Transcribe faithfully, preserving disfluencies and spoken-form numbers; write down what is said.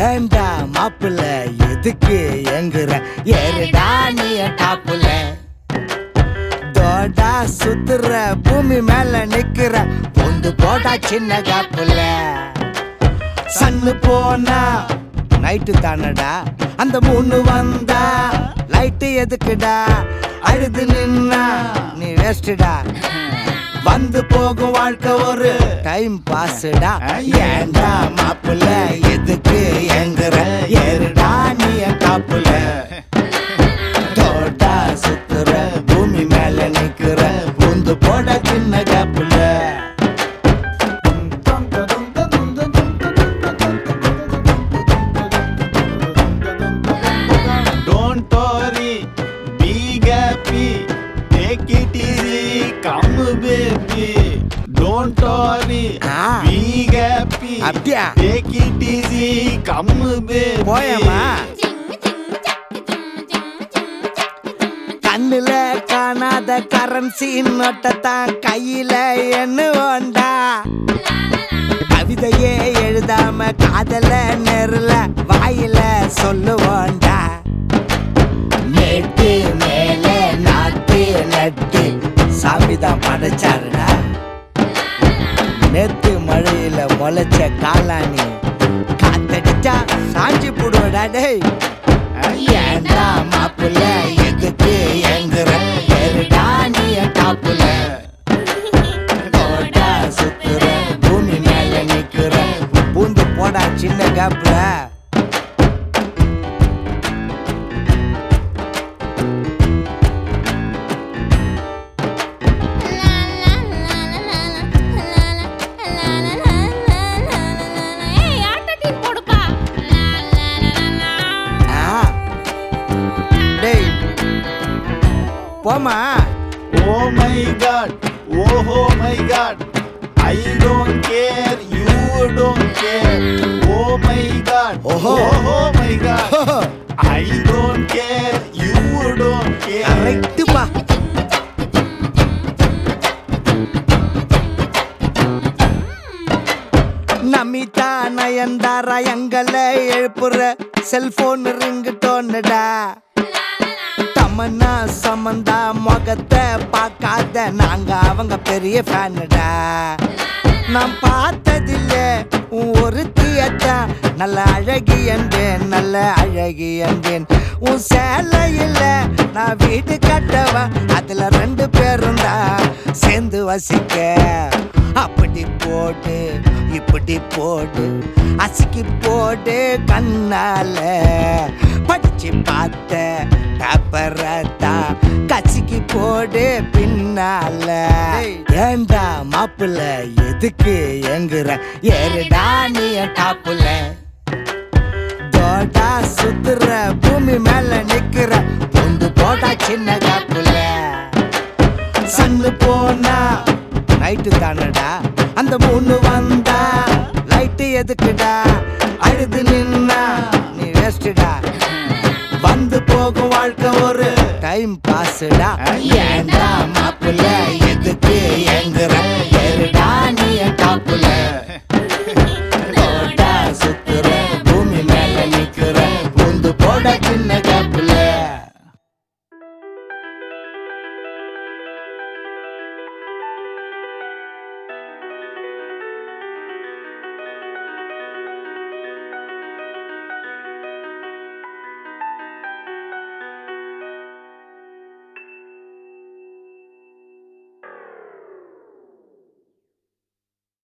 ஏண்டா மாப்பிள்ள எதுக்கு எங்குற ஏறுடா நீ டாப்புல தோடா சுத்துற பூமி மேல நிக்கிற பொந்து போடா சின்ன காப்புல சன்னு போனா நைட்டு தானடா அந்த மூணு வந்தா லைட்டு எதுக்குடா அழுது நின்னா நீ வேஸ்டுடா வந்து போகும் வாழ்க்கை ஒரு டைம் பாஸ்டா ஏண்டா மாப்புல எதுக்கு எங்குற ஏறுடா நீ டாப்புல தோட்டா சுத்துற பூமி மேல நிக்கிற பூந்து போட சின்ன காப்புல Don't worry, be happy, take it easy, come baby. Don't worry, be happy, அப்படியா take it easy, come baby. போயமா கண்ணுல காணாத கரன்சி நோட்டத்தான் கையில எண்ணுவோண்டா கவிதையே எழுதாம காதல நெருல வாயில சொல்லுவோண்டா மேட்டு மேல நாட்டு நட்டு சாமிதான் படைச்சாருடா நேத்து மழையில முளைச்ச காலானி காத்தடிச்சா சாஞ்சி போடுவடா டேய் ஏண்டா மாப்புல எதுக்கு எங்குற ஏறுடா நீ டாப்புல தோட்டா சுத்துற பூமி மேல நிக்கிற பூந்து போடா சின்ன காப்புல போமா Oh my God, oh oh my God, I don't care, you don't care. Oh my God, Oho. oh oh my God, I don't care, you don't care. Correct பா நமிதா நயன்தாரா எங்களை எழுப்புற செல்போன் ரிங்கு டோன்னுடா தமன்னா சமந்தா முகத்தை பார்க்காத நாங்க அவங்க பெரிய ஃபேனுடா நான் பார்த்ததில்ல உன் ஒரு தியத்தான் நல்ல அழகி என்பேன் நல்ல அழகி என்பேன் உன் சேலையில் நான் வீடு கட்டவன் அதுல ரெண்டு பேரும் தான் சேர்ந்து வசிக்க அப்படி போடு இப்படி போடு அசிக்கி போடு கண்ணால படிச்சு பார்த்த பேப்பரத்தா கசிக்கி போடு பின்னால ஏண்டா மாப்புல எதுக்கு எங்குற ஏறுடா நீ டாப்புல தோட்டா சுத்துற பூமி மேல நிக்கிற பொந்து போடா சின்ன காப்புல சன்னு போனா நைட்டு தானடா அந்த மூணு வந்தா லைட்டு எதுக்குடா அழுது நின்னா நீ வேஸ்டுடா வந்து போகும் வாழ்க்கை ஒரு டைம் பாஸ்டா ஏண்டா மாப்புல